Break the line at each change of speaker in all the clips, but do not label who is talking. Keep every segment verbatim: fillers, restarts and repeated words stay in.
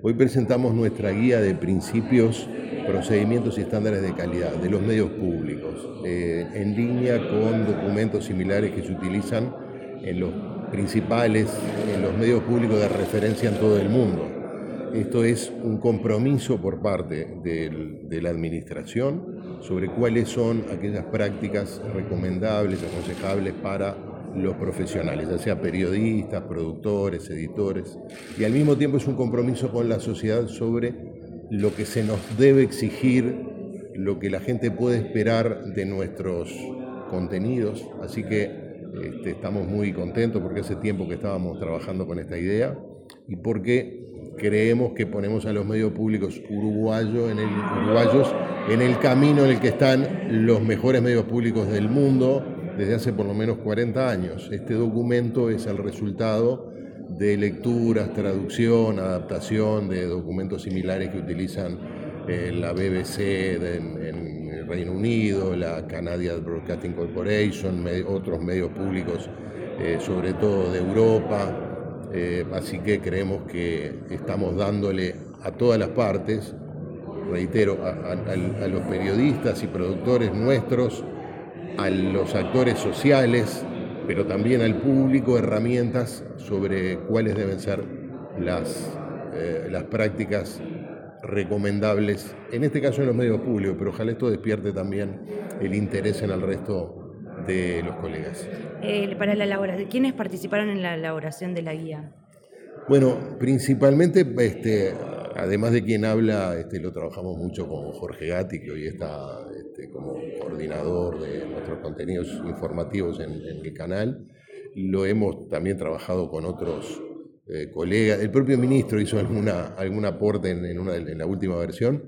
Hoy presentamos nuestra guía de principios, procedimientos y estándares de calidad de los medios públicos, eh, en línea con documentos similares que se utilizan en los principales, en los medios públicos de referencia en todo el mundo. Esto es un compromiso por parte de, de la administración sobre cuáles son aquellas prácticas recomendables, aconsejables para los profesionales, ya sea periodistas, productores, editores, y al mismo tiempo es un compromiso con la sociedad sobre lo que se nos debe exigir, lo que la gente puede esperar de nuestros contenidos. Así que este, estamos muy contentos porque hace tiempo que estábamos trabajando con esta idea y porque creemos que ponemos a los medios públicos uruguayo en el, uruguayos en el camino en el que están los mejores medios públicos del mundo desde hace por lo menos cuarenta años. Este documento es el resultado de lecturas, traducción, adaptación de documentos similares que utilizan eh, la B B C de, en, en el Reino Unido, la Canadian Broadcasting Corporation, med, otros medios públicos, eh, sobre todo de Europa. Eh, así que creemos que estamos dándole a todas las partes, reitero, a, a, a los periodistas y productores nuestros, a los actores sociales, pero también al público, herramientas sobre cuáles deben ser las, eh, las prácticas recomendables, en este caso en los medios públicos, pero ojalá esto despierte también el interés en el resto de los colegas.
Eh, para la elaboración, ¿quiénes participaron en la elaboración de la guía?
Bueno, principalmente, este, además de quien habla, este, lo trabajamos mucho con Jorge Gatti, que hoy está este, como coordinador de nuestros contenidos informativos en, en el canal. Lo hemos también trabajado con otros eh, colegas. El propio ministro hizo alguna, algún aporte en, en, una, en la última versión.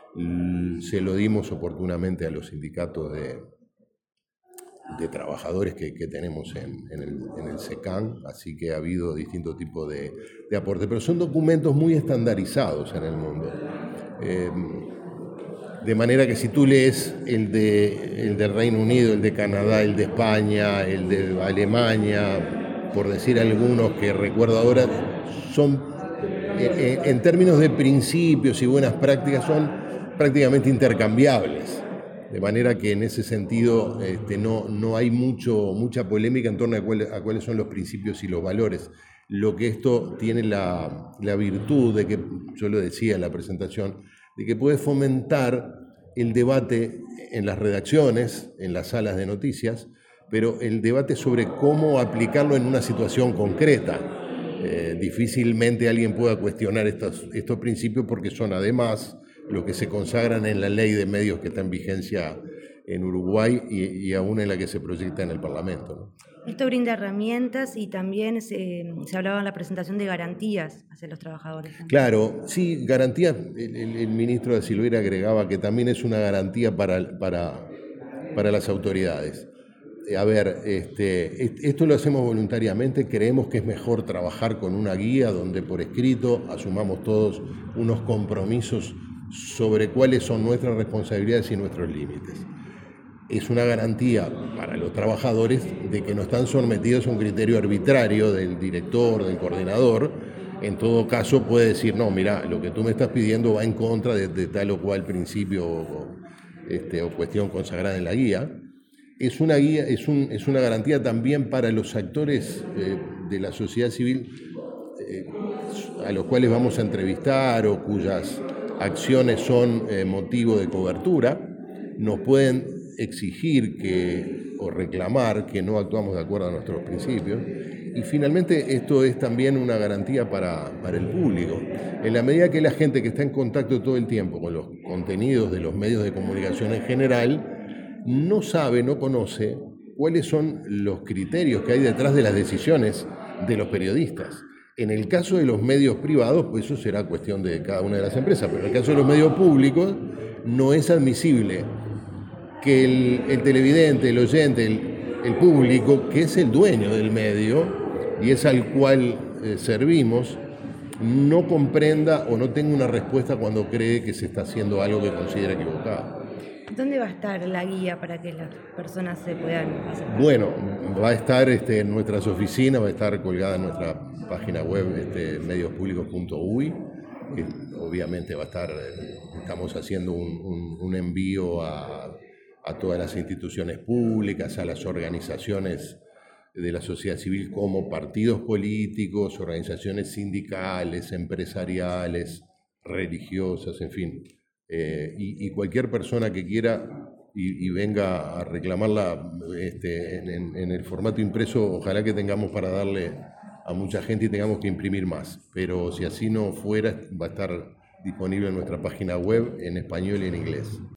Se lo dimos oportunamente a los sindicatos de, de trabajadores que, que tenemos en, en, el, en el SECAN, así que ha habido distintos tipos de, de aportes, pero son documentos muy estandarizados en el mundo. Eh, de manera que si tú lees el de el del Reino Unido, el de Canadá, el de España, el de Alemania, por decir algunos que recuerdo ahora, son eh, en términos de principios y buenas prácticas son prácticamente intercambiables. De manera que en ese sentido este, no, no hay mucho, mucha polémica en torno a, cuál, a cuáles son los principios y los valores. Lo que esto tiene la, la virtud de que, yo lo decía en la presentación, de que puede fomentar el debate en las redacciones, en las salas de noticias, pero el debate sobre cómo aplicarlo en una situación concreta. Eh, difícilmente alguien pueda cuestionar estos, estos principios porque son además los que se consagran en la ley de medios que está en vigencia en Uruguay y, y aún en la que se proyecta en el Parlamento, ¿no?
Esto brinda herramientas y también se, se hablaba en la presentación de garantías hacia los trabajadores. ¿También?
Claro, sí, garantías. El, el, el ministro de Silveira agregaba que también es una garantía para, para, para las autoridades. A ver, este, esto lo hacemos voluntariamente, creemos que es mejor trabajar con una guía donde por escrito asumamos todos unos compromisos sobre cuáles son nuestras responsabilidades y nuestros límites. Es una garantía para los trabajadores de que no están sometidos a un criterio arbitrario del director, del coordinador. En todo caso puede decir, no, mira, lo que tú me estás pidiendo va en contra de, de tal o cual principio o, este, o cuestión consagrada en la guía. Es una guía, es, un, es una garantía también para los actores eh, de la sociedad civil eh, a los cuales vamos a entrevistar o cuyas acciones son eh, motivo de cobertura. Nos pueden exigir que, o reclamar que no actuamos de acuerdo a nuestros principios. Y finalmente esto es también una garantía para, para el público. En la medida que la gente que está en contacto todo el tiempo con los contenidos de los medios de comunicación en general, no sabe, no conoce cuáles son los criterios que hay detrás de las decisiones de los periodistas. En el caso de los medios privados, pues eso será cuestión de cada una de las empresas, pero en el caso de los medios públicos no es admisible que el, el televidente, el oyente, el, el público, que es el dueño del medio y es al cual eh, servimos, no comprenda o no tenga una respuesta cuando cree que se está haciendo algo que considera equivocado.
¿Dónde va a estar la guía para que las personas se puedan acercar?
Bueno, va a estar este, en nuestras oficinas, va a estar colgada en nuestra página web este, medios públicos punto u y. que obviamente va a estar, estamos haciendo un, un, un envío a, a todas las instituciones públicas, a las organizaciones de la sociedad civil como partidos políticos, organizaciones sindicales, empresariales, religiosas, en fin. Eh, y, y cualquier persona que quiera y, y venga a reclamarla este, en, en el formato impreso, ojalá que tengamos para darle a mucha gente y tengamos que imprimir más. Pero si así no fuera, va a estar disponible en nuestra página web en español y en inglés.